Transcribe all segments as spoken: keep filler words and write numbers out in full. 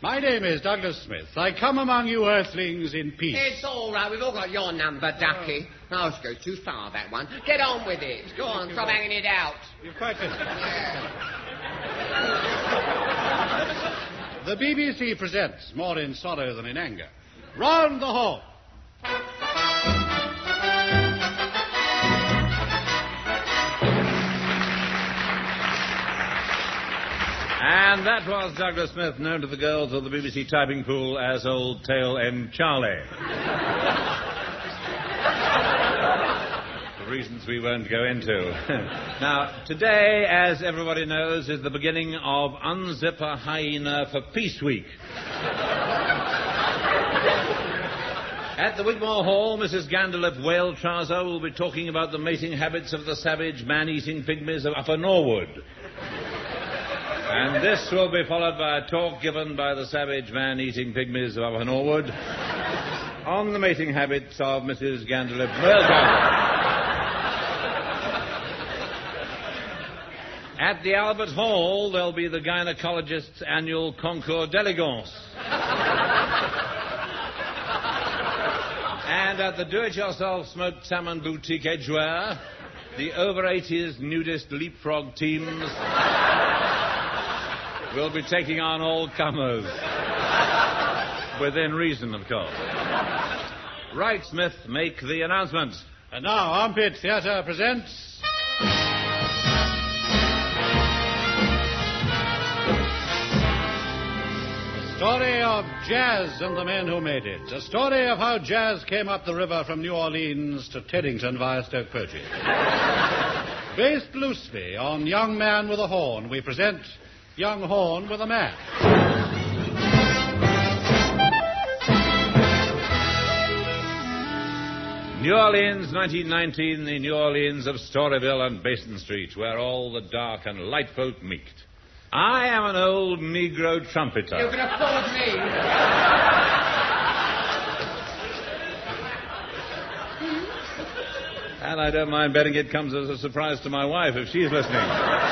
My name is Douglas Smith. I come among you earthlings in peace. It's all right. We've all got your number, Ducky. Oh, it's go too far, that one. Get on with it. Go on, stop hanging it out. You've quite finished. The B B C presents, more in sorrow than in anger, Round the Hall. And that was Douglas Smith, known to the girls of the B B C typing pool as Old Tail End Charlie. For reasons we won't go into. Now, today, as everybody knows, is the beginning of Unzip a Hyena for Peace Week. At the Wigmore Hall, Missus Ganderlip Whale Trouser will be talking about the mating habits of the savage man-eating pygmies of Upper Norwood. And this will be followed by a talk given by the savage man-eating pygmies of Upper Norwood on the mating habits of Missus Ganderlip Whale Trouser. At the Albert Hall, there'll be the gynecologist's annual concours d'elegance. And at the do-it-yourself smoked salmon boutique Edgeware, the over-eighties nudist leapfrog teams will be taking on all comers. Within reason, of course. Right, Smith, make the announcement. And now, Armpit Theatre presents... A story of jazz and the men who made it. A story of how jazz came up the river from New Orleans to Teddington via Stoke Poges. Based loosely on Young Man with a Horn, we present Young Horn with a Man. New Orleans, nineteen nineteen, the New Orleans of Storyville and Basin Street, where all the dark and light folk meet. I am an old Negro trumpeter. You can afford me. And I don't mind betting it comes as a surprise to my wife if she's listening.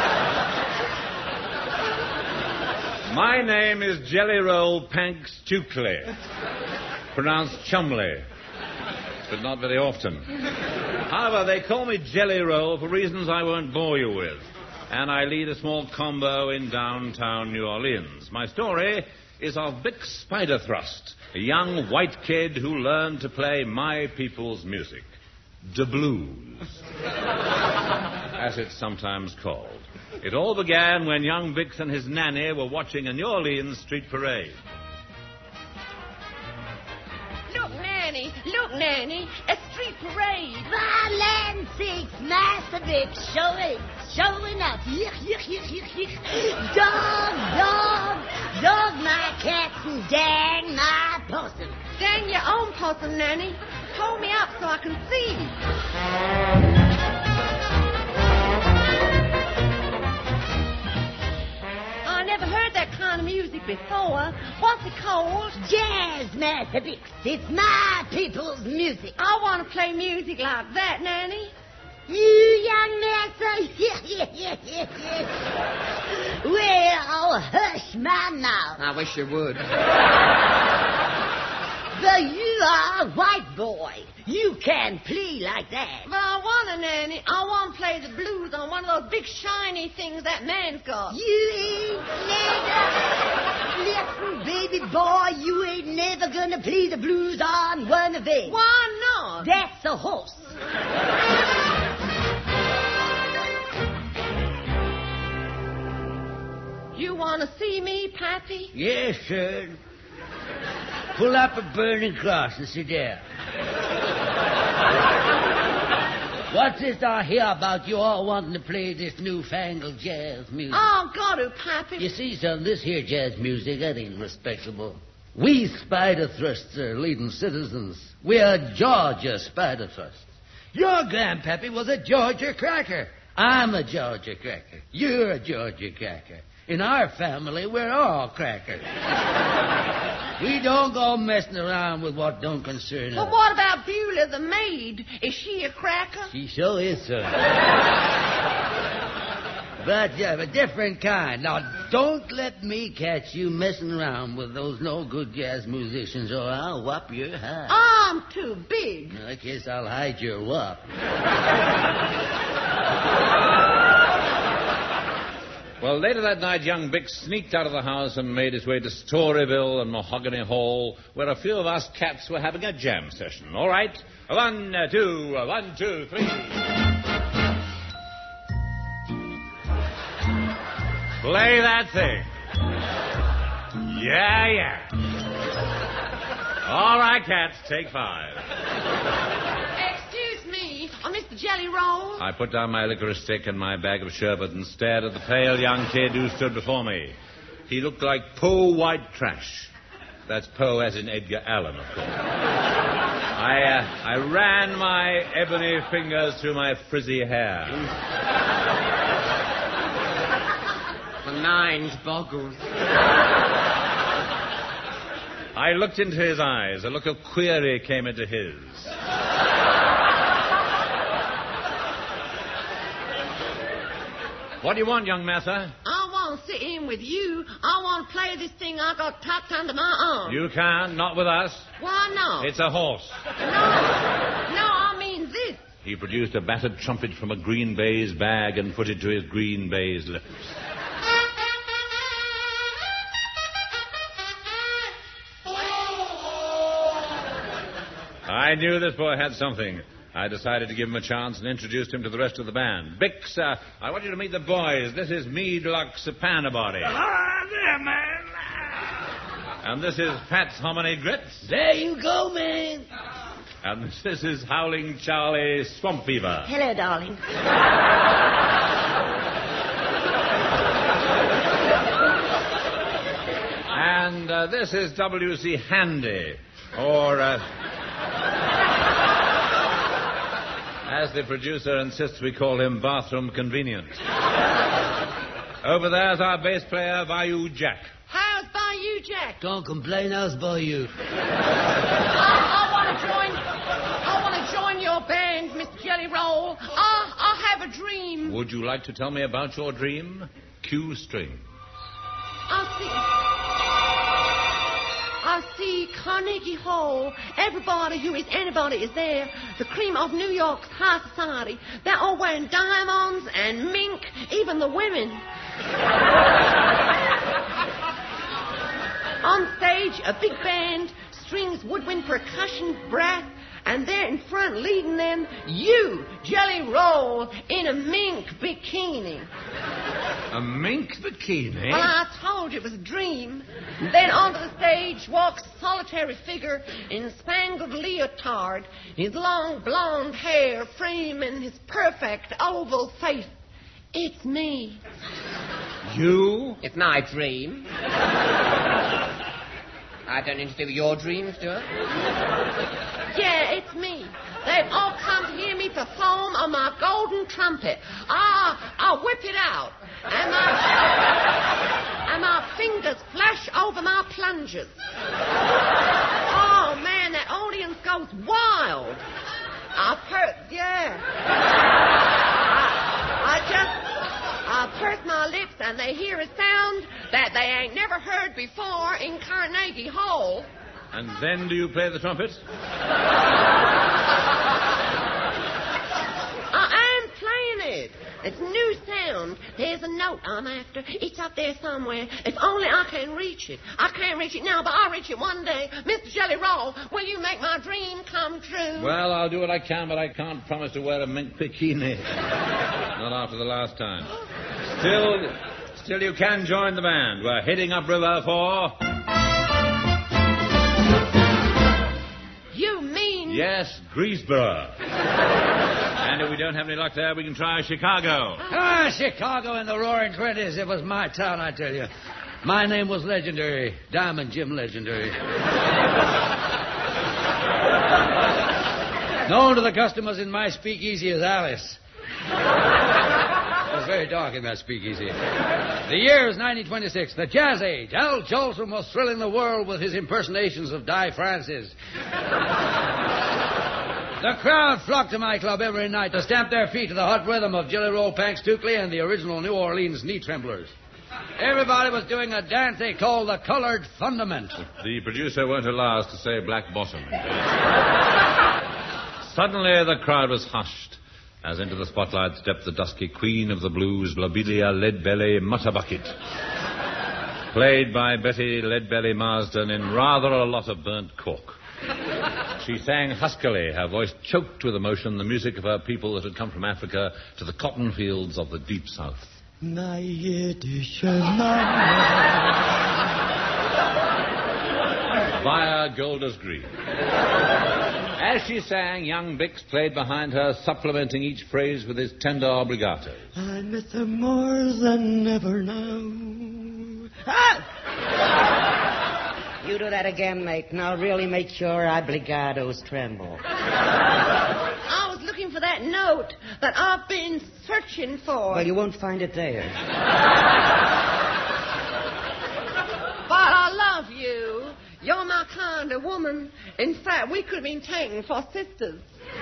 My name is Jelly Roll Panks Tukley, pronounced Chumley, but not very often. However, they call me Jelly Roll for reasons I won't bore you with. And I lead a small combo in downtown New Orleans. My story is of Vic Spiderthrust, a young white kid who learned to play my people's music, the blues, as it's sometimes called. It all began when young Vic and his nanny were watching a New Orleans street parade. Look, Nanny, look, Nanny, a street parade. For land's sakes, Master Vic, showing, showing up. Yick, yick, yick, yick, yick. Dog, dog, dog my cats and dang my possum. Dang your own possum, Nanny. Hold me up so I can see. I never heard that kind of music before. What's it called? Jazz, Master Vic. It's my people's music. I want to play music like that, Nanny. You young master? Well, hush my mouth. I wish you would. But you are a white boy. You can't play like that. But I want to, Nanny. I want to play the blues on one of those big shiny things that man's got. You ain't never... Listen, baby boy, you ain't never gonna play the blues on one of them. Why not? That's a horse. You want to see me, Pappy? Yes, sir. Pull up a burning cross and sit down. What's this I hear about you all wanting to play this newfangled jazz music? Oh, got to, Pappy. You see, son, this here jazz music, that ain't respectable. We Spider-Thrusts are leading citizens. We are Georgia Spider-Thrusts. Your grandpappy was a Georgia cracker. I'm a Georgia cracker. You're a Georgia cracker. In our family, we're all crackers. We don't go messing around with what don't concern Well, us. what about Beulah the maid? Is she a cracker? She sure is, sir. But uh, a different kind. Now, Don't let me catch you messing around with those no-good jazz musicians, or I'll whop your hide. I'm too big. I guess I'll hide your whop. Well, later that night, young Bick sneaked out of the house and made his way to Storyville and Mahogany Hall, where a few of us cats were having a jam session. All right? One, uh, two, uh, one, two, three. Play that thing. Yeah, yeah. All right, cats, take five. Excuse me, oh, Mister Jelly Roll. I put down my licorice stick and my bag of sherbet and stared at the pale young kid who stood before me. He looked like Poe White Trash. That's Poe as in Edgar Allan, of course. I, uh, I ran my ebony fingers through my frizzy hair. My mind boggles. I looked into his eyes. A look of query came into his. What do you want, young Mather? I want to sit in with you. I want to play this thing I got tucked under my arm. You can't, not with us. Why not? It's a horse. No. No, I mean this. He produced a battered trumpet from a green baize bag and put it to his green baize lips. I knew this boy had something. I decided to give him a chance and introduced him to the rest of the band. Bix, uh, I want you to meet the boys. This is Meade Lux Panabody. Ah, there, man. And this is Pat's Hominy Grits. There you go, man. And this is Howling Charlie Swamp Fever. Hello, darling. And uh, this is W C Handy, or... Uh, as the producer insists we call him Bathroom Convenient. Over there's our bass player, Bayou Jack. How's Bayou Jack? Don't complain, how's Bayou? I, I want to join... I want to join your band, Mister Jelly Roll. I, I have a dream. Would you like to tell me about your dream? Cue string. I see... I see Carnegie Hall. Everybody who is anybody is there. The cream of New York's high society. They're all wearing diamonds and mink, even the women. On stage, a big band, strings, woodwind, percussion, brass, and there in front leading them, you, Jelly Roll, in a mink bikini. A mink bikini? Well, I told you it was a dream. Then onto the stage walks a solitary figure in spangled leotard, his long blonde hair framing his perfect oval face. It's me. You? It's my dream. I don't interfere with your dreams, do I? Yeah, it's me. They've all come to hear me perform on my golden trumpet. Ah, I'll whip it out. And my, and my fingers flash over my plungers. Oh, man, that audience goes wild. I per... Yeah. I, I just... I purse my lips and they hear a sound that they ain't never heard before in Carnegie Hall. And then do you play the trumpet? I am playing it. It's new sound. There's a note I'm after. It's up there somewhere. If only I can reach it. I can't reach it now, but I'll reach it one day. Mister Jelly Roll, will you make my dream come true? Well, I'll do what I can, but I can't promise to wear a mink bikini. Not after the last time. Still, still you can join the band. We're heading upriver for... You mean... Yes, Greensboro. And if we don't have any luck there, we can try Chicago. Ah, Chicago in the roaring twenties. It was my town, I tell you. My name was legendary. Diamond Jim Legendary. Known to the customers in my speakeasy as Alice. It was very dark in that speakeasy. The year is nineteen twenty-six, the Jazz Age. Al Jolson was thrilling the world with his impersonations of Di Francis. The crowd flocked to my club every night to stamp their feet to the hot rhythm of Jelly Roll, Panks, Tukley, and the original New Orleans Knee Tremblers. Everybody was doing a dance they call the colored fundament. The producer won't allow us to say black bottom. Suddenly, the crowd was hushed as into the spotlight stepped the dusky queen of the blues, Lobelia Leadbelly Mutterbucket, played by Betty Leadbelly Marsden in rather a lot of burnt cork. She sang huskily, her voice choked with emotion, the music of her people that had come from Africa to the cotton fields of the deep south. My Yiddish mama. Via Golders Green. As she sang, young Bix played behind her, supplementing each phrase with his tender obligatos. I miss her more than ever now. Ah! You do that again, mate, and I'll really make sure obligatos tremble. I was looking for that note that I've been searching for. Well, you won't find it there. But I love you. You're my kind of woman. In fact, we could have been taken for sisters.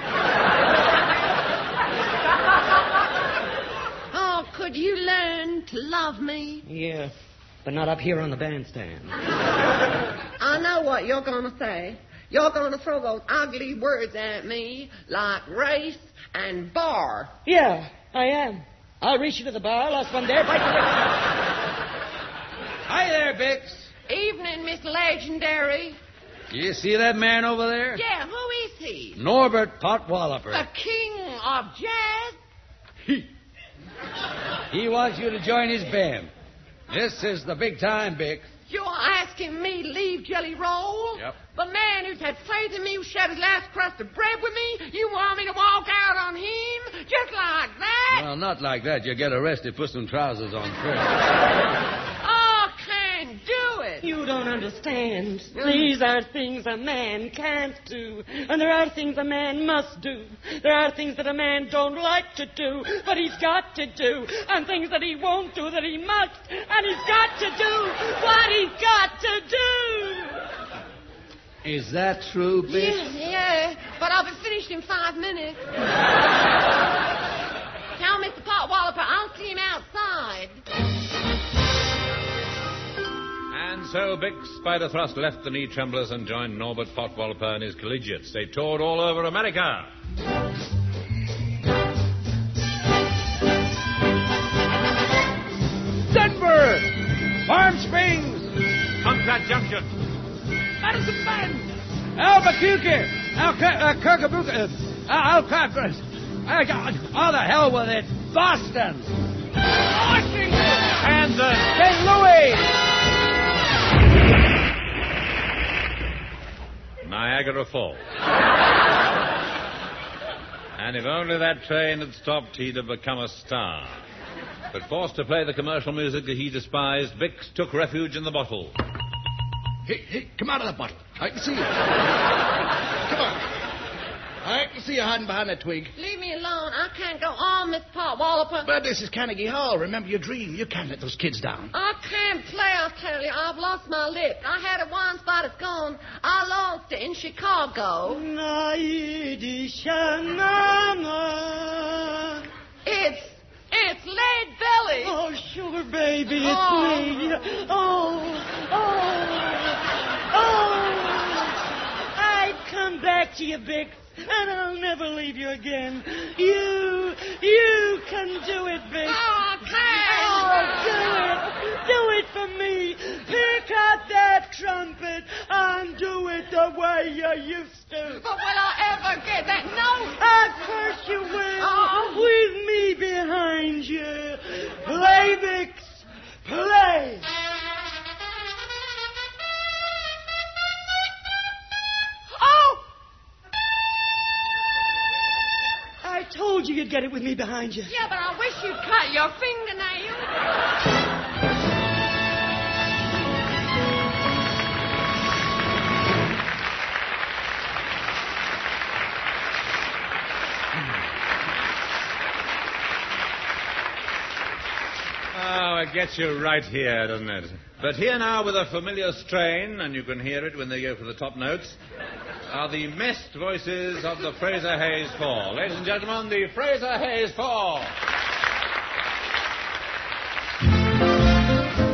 Oh, could you learn to love me? Yeah, but not up here on the bandstand. I know what you're going to say. You're going to throw those ugly words at me like race and bar. Yeah, I am. I'll reach you to the bar, lost one there, bite the lip. Hi there, Bix. Evening, Miss Legendary. You see that man over there? Yeah, who is he? Norbert Potwalloper. The king of jazz? He wants you to join his band. This is the big time, Bix. You're asking me to leave Jelly Roll? Yep. The man who's had faith in me, who shared his last crust of bread with me? You want me to walk out on him? Just like that? Well, not like that. You get arrested, put some trousers on first. Oh, can't do it. You don't understand. These are things a man can't do. And there are things a man must do. There are things that a man don't like to do, but he's got to do. And things that he won't do that he must. And he's got to do what he's got to do. Is that true, Bix? Yeah, yeah, but I'll be finished in five minutes. Tell Mister Potwalloper I'll see him outside. And so Bix Spider-Thrust left the Knee Tremblers and joined Norbert Potwalloper and his collegiates. They toured all over America. Denver! Palm Springs! Concord Junction. Madison Bend! Albuquerque! Alca- uh, Kirkabuka! Uh, Alcatraz! Uh, oh, the hell with it! Boston! Washington! Kansas! Saint Louis! Niagara Falls. And if only that train had stopped, he'd have become a star. But forced to play the commercial music that he despised, Bix took refuge in the bottle. Hey, hey, come out of that bottle. I can see you. Come on. I can see you hiding behind that twig. Leave me alone. I can't go on, Mister Potwalloper. But this is Carnegie Hall. Remember your dream. You can't let those kids down. I can't play, I tell you. I've lost my lip. I had it once, but it's gone. I lost it in Chicago. My Yiddish mama. It's, it's Lead Belly. Oh, sugar baby, it's Oh. me. Oh, oh, oh. I'd come back to you, Bix, and I'll never leave you again. You, you can do it, Bix. Oh, can't. Oh, do it. Do it for me. Pick up that trumpet and do it the way you used to. But will I ever get that note? Of course you will. Oh. With me behind you. Play, Bix. Play. Oh! I told you you'd get it with me behind you. Yeah, but I wish you'd cut your fingernail. Oh, it gets you right here, doesn't it? But here now with a familiar strain, and you can hear it when they go for the top notes, are the messed voices of the Fraser Hayes Four. Ladies and gentlemen, the Fraser Hayes Four.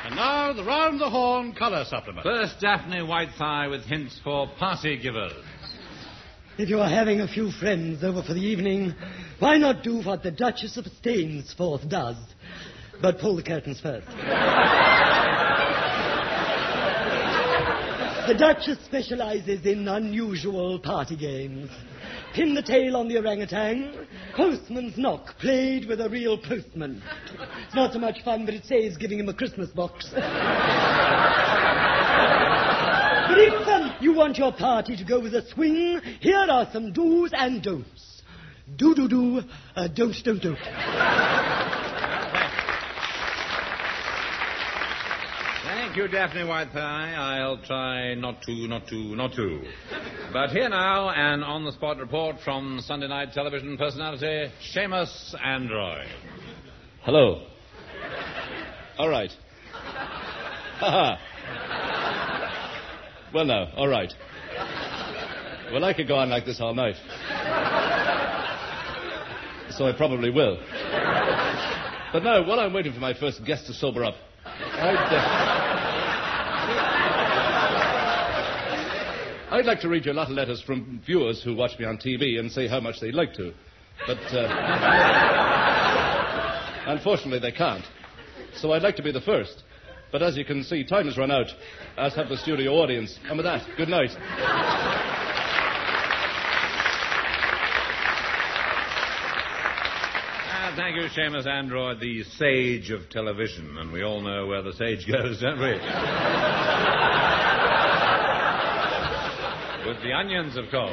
And now, the Round the Horn colour supplement. First, Daphne Whitethigh with hints for party givers. If you are having a few friends over for the evening, why not do what the Duchess of Stainsforth does? But pull the curtains first. The Duchess specializes in unusual party games. Pin the tail on the orangutan, postman's knock, played with a real postman. It's not so much fun, but it saves giving him a Christmas box. But if um, you want your party to go with a swing, here are some do's and don'ts. Do, do, do, uh, don't, don't, don't. Thank you, Daphne Whitethigh. I'll try not to, not to, not to. But here now, an on-the-spot report from Sunday night television personality, Seamus Android. Hello. All right. Ha-ha. Well, now, all right. Well, I could go on like this all night. So I probably will. But now, while I'm waiting for my first guest to sober up, I'd, uh, I'd like to read you a lot of letters from viewers who watch me on T V and say how much they'd like to. But, uh, unfortunately, they can't. So I'd like to be the first. But as you can see, time has run out, as have the studio audience. And with that, good night. Ah, thank you, Seamus Android, the sage of television. And we all know where the sage goes, don't we? With the onions, of course.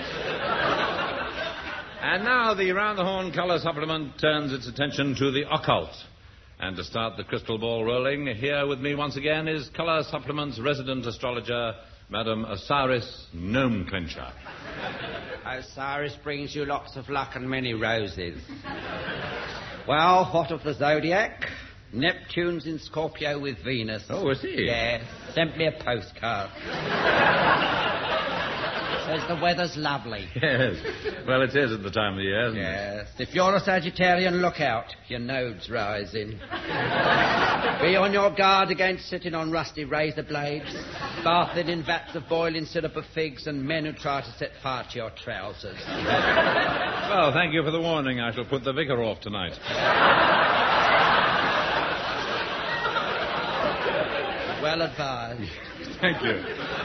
And now the Round the Horn colour supplement turns its attention to the occult. And to start the crystal ball rolling, here with me once again is Colour Supplement's resident astrologer, Madam Osiris Gnome Clincher. Osiris brings you lots of luck and many roses. Well, what of the zodiac? Neptune's in Scorpio with Venus. Oh, is he? Yes. Sent me a postcard. Says the weather's lovely. Yes. Well, it is at the time of the year, isn't Yes. If you're a Sagittarian, look out. Your node's rising. Be on your guard against sitting on rusty razor blades, bathing in vats of boiling syrup of figs, and men who try to set fire to your trousers. it? Well, thank you for the warning. I shall put the vicar off tonight. Well advised. Thank you.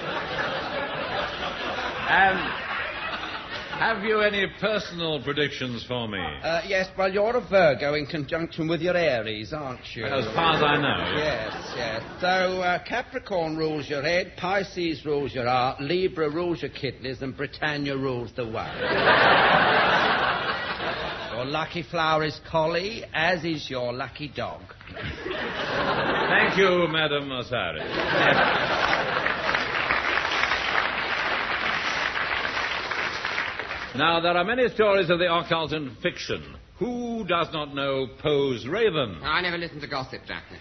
And have you any personal predictions for me? Uh, yes, well, you're a Virgo in conjunction with your Aries, aren't you? As far as I know. Yes, yes. So uh, Capricorn rules your head, Pisces rules your heart, Libra rules your kidneys, and Britannia rules the way. Your lucky flower is collie, as is your lucky dog. Thank you, Madam Osiris. Now, there are many stories of the occult in fiction. Who does not know Poe's Raven? I never listen to gossip, Jackie.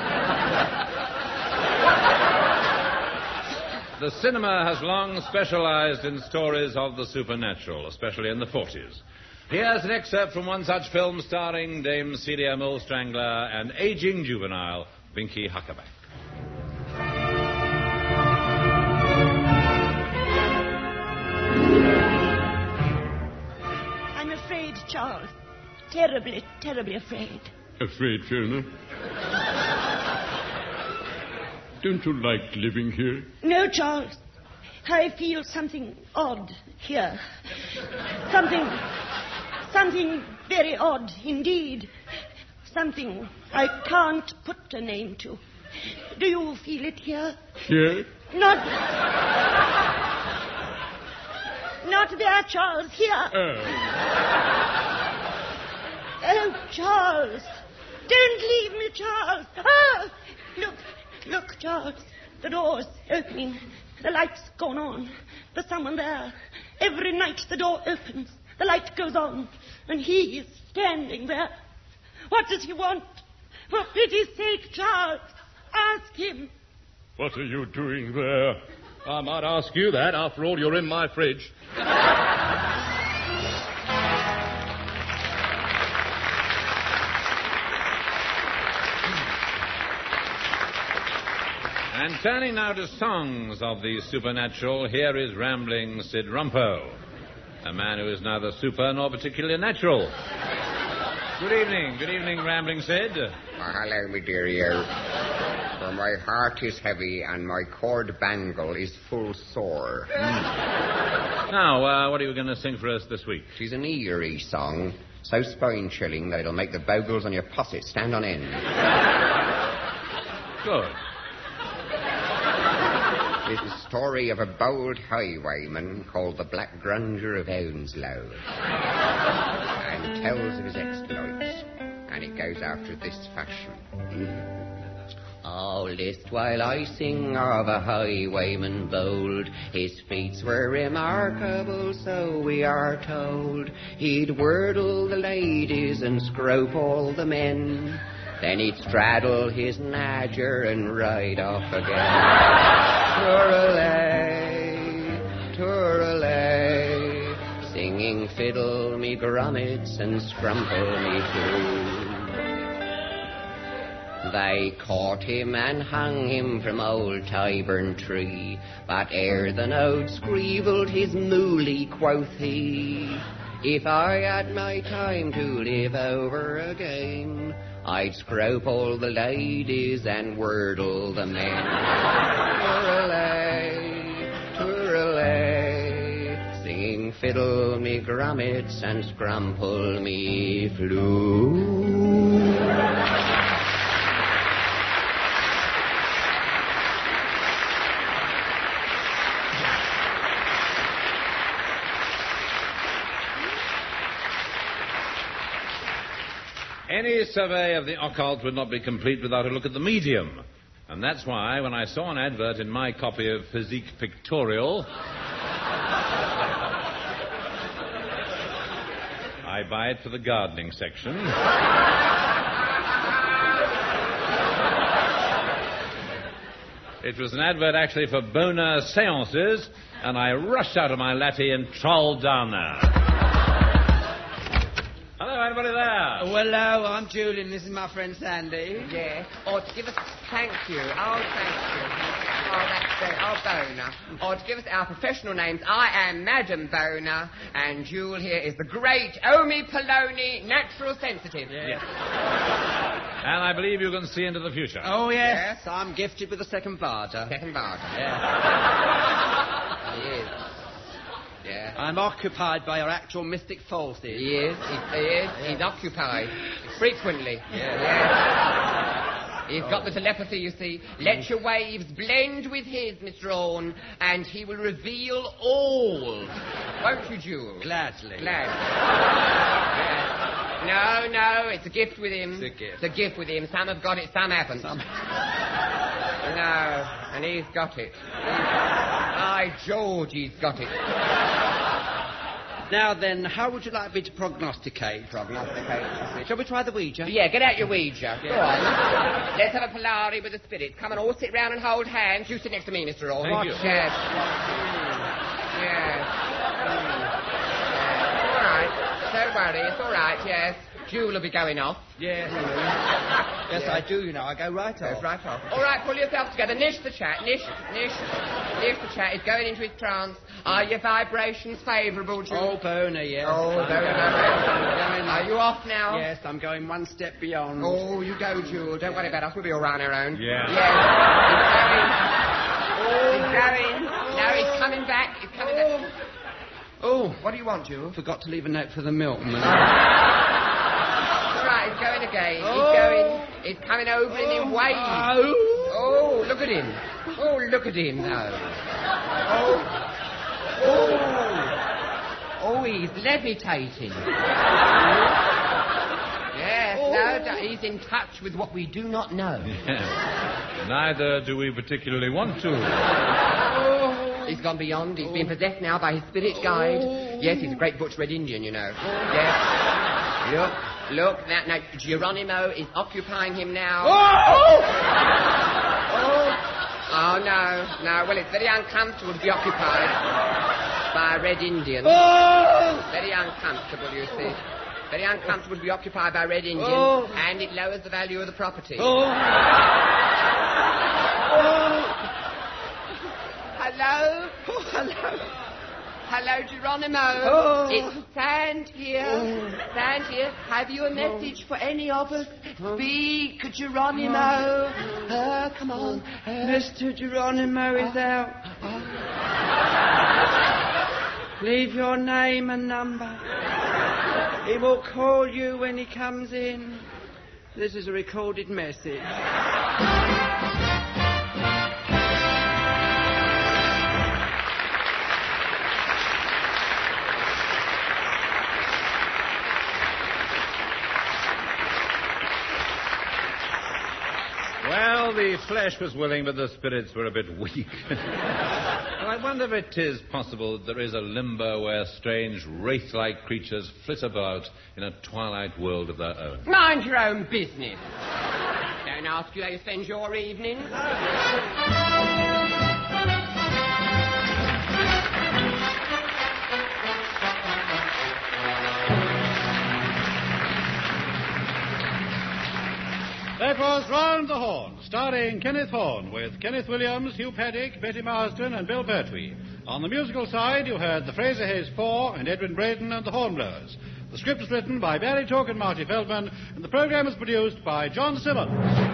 The cinema has long specialized in stories of the supernatural, especially in the forties. Here's an excerpt from one such film starring Dame Celia Molestrangler and aging juvenile Binky Huckaback. I'm afraid, Charles. Terribly, terribly afraid. Afraid, Fiona? Don't you like living here? No, Charles. I feel something odd here. Something... Something very odd indeed. Something I can't put a name to. Do you feel it here? Here? Not... Not there, Charles. Here. Oh. Oh, Charles. Don't leave me, Charles. Ah! Look, look, Charles. The door's opening. The light's gone on. There's someone there. Every night the door opens. The light goes on. And he is standing there. What does he want? For pity's sake, Charles, ask him. What are you doing there? I might ask you that. After all, you're in my fridge. And turning now to songs of the supernatural, here is rambling Sid Rumpo, a man who is neither super nor particularly natural. Good evening. Good evening, rambling Sid. Oh, hello, me dearie-o. For my heart is heavy and my cord bangle is full sore. Mm. Now, uh, what are you going to sing for us this week? She's an eerie song, so spine-chilling that it'll make the bogles on your posset stand on end. Good. It's the story of a bold highwayman called the Black Grunger of Hounslow. And tells of his exploits. And it goes after this fashion. Mm. Oh, list while I sing of a highwayman bold. His feats were remarkable, so we are told. He'd wordle the ladies and scrope all the men. Then he'd straddle his nadger and ride off again. Touralay, touralay, singing fiddle me grommets and scrumple me too. They caught him and hung him from old Tyburn tree, but ere the note screevelled his mooly, quoth he, if I had my time to live over again, I'd scrope all the ladies and wordle the men. Touralay, touralay, singing fiddle me grommets and scrumple me flute. Any survey of the occult would not be complete without a look at the medium. And that's why, when I saw an advert in my copy of Physique Pictorial, I buy it for the gardening section. It was an advert actually for boner seances, and I rushed out of my latte and trolled down there. Hello, anybody there? Oh, hello, I'm Julian. This is my friend Sandy. Yeah. Oh, to give us... Thank you. Oh, thank you. Oh, that's great. Oh, Boner. Oh, to give us our professional names, I am Madam Boner, and Jewel here is the great Omi Poloni, natural sensitive. Yeah. Yes. And I believe you can see into the future. Oh, yes. yes. I'm gifted with a second Varda. Second Varda? Yeah. He is. Yeah. I'm occupied by your actual mystic forces. He is. He, he is. Yeah. He's occupied. Frequently. Yeah. yeah. He's oh. got the telepathy, you see. Let your waves blend with his, Mister Orne, and he will reveal all. Won't you, Jewel? Gladly. Glad. yeah. No, no, it's a gift with him. It's a gift. It's a gift with him. Some have got it, some haven't. Some... no, and he's got it. By George, he's got it. Now then, how would you like me to prognosticate? Prognosticate. Shall we try the Ouija? Yeah, get out your Ouija. Yeah. Go on. Let's have a Polari with the spirits. Come and all sit round and hold hands. You sit next to me, Mister Orne. Thank you. Yes. Yes. Mm. All right. Don't worry. It's all right, yes. Jewel will be going off. Yes. Mm. Yes, yes, I do, you know. I go right off. Goes right off. All right, pull yourself together. Nish the chat. Nish, nish. Nish the chat. He's going into his trance. Are your vibrations favourable, Jewel? Oh, Boner, yes. Oh, very nice. Are you off now? Yes, I'm going one step beyond. Oh, you go, Jewel. Don't worry about us. We'll be all right on our own. Yeah. Yes. He's going. He's going. No, he's coming back. He's coming back. Oh, what do you want, Jewel? Forgot to leave a note for the milkman. Right, he's going again. Oh. He's going. He's coming over oh. in waves. Oh. oh, look at him. Oh, look at him now. Oh. Oh. Oh, he's levitating. yes, oh. no, he's in touch with what we do not know. Yeah. Neither do we particularly want to. Oh. He's gone beyond. He's oh. been possessed now by his spirit guide. Oh. Yes, he's a great Butch Red Indian, you know. Oh. Yes. Look. Look, that now, Geronimo is occupying him now. Oh! oh! Oh, no, no. Well, it's very uncomfortable to be occupied by a Red Indian. Oh! Very uncomfortable, you see. Very uncomfortable to be occupied by a Red Indian, oh. and it lowers the value of the property. Oh! Oh! Hello. Hello, Geronimo. Oh. It's Sand here. Oh. Sand here. Have you a message for any of us? Speak, Geronimo. Uh, come on. Uh, Mister Geronimo is out. Leave your name and number. He will call you when he comes in. This is a recorded message. Well, the flesh was willing, but the spirits were a bit weak. And I wonder if it is possible that there is a limbo where strange wraith-like creatures flit about in a twilight world of their own. Mind your own business. Don't ask you how you spend your evening. That was Round the Horn, starring Kenneth Horne, with Kenneth Williams, Hugh Paddick, Betty Marsden, and Bill Pertwee. On the musical side, you heard the Fraser Hayes Four and Edwin Braden and the Hornblowers. The script was written by Barry Took and Marty Feldman, and the program was produced by John Simmons.